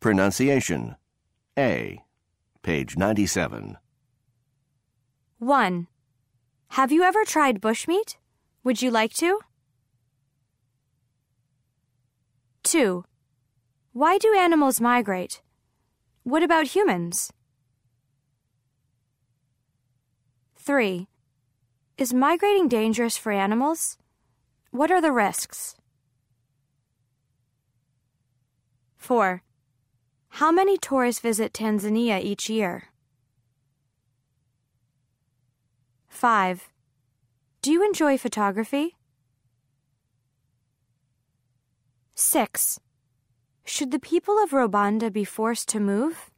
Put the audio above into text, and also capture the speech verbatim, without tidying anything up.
Pronunciation. A. Page ninety-seven. one. Have you ever tried bushmeat? Would you like to? two. Why do animals migrate? What about humans? three. Is migrating dangerous for animals? What are the risks? four. How many tourists visit Tanzania each year? five. Do you enjoy photography? six. Should the people of Rwanda be forced to move?